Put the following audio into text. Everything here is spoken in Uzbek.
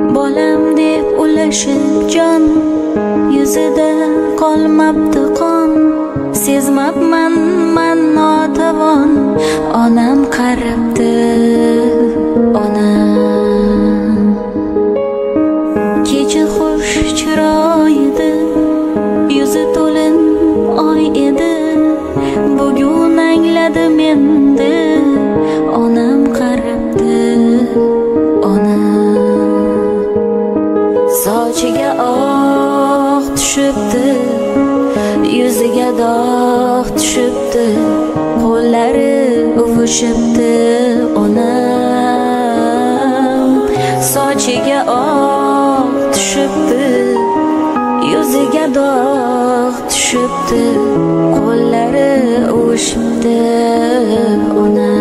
bolam deb ulashib jon yuzida qolmabdi qon. Sezmabman man notavon, onam qarabdi, onam. Kecha xush chiroyli, yuzi to'lin oy edi. Bugun angladim endi, onam qarabdi, onam. Sochiga oq tushibdi, yuziga dog' tushibdi, qo'llari uvishibdi, onam. Sochiga oq tushibdi, yuziga dog' tushibdi, qo'llari uvishibdi, onam.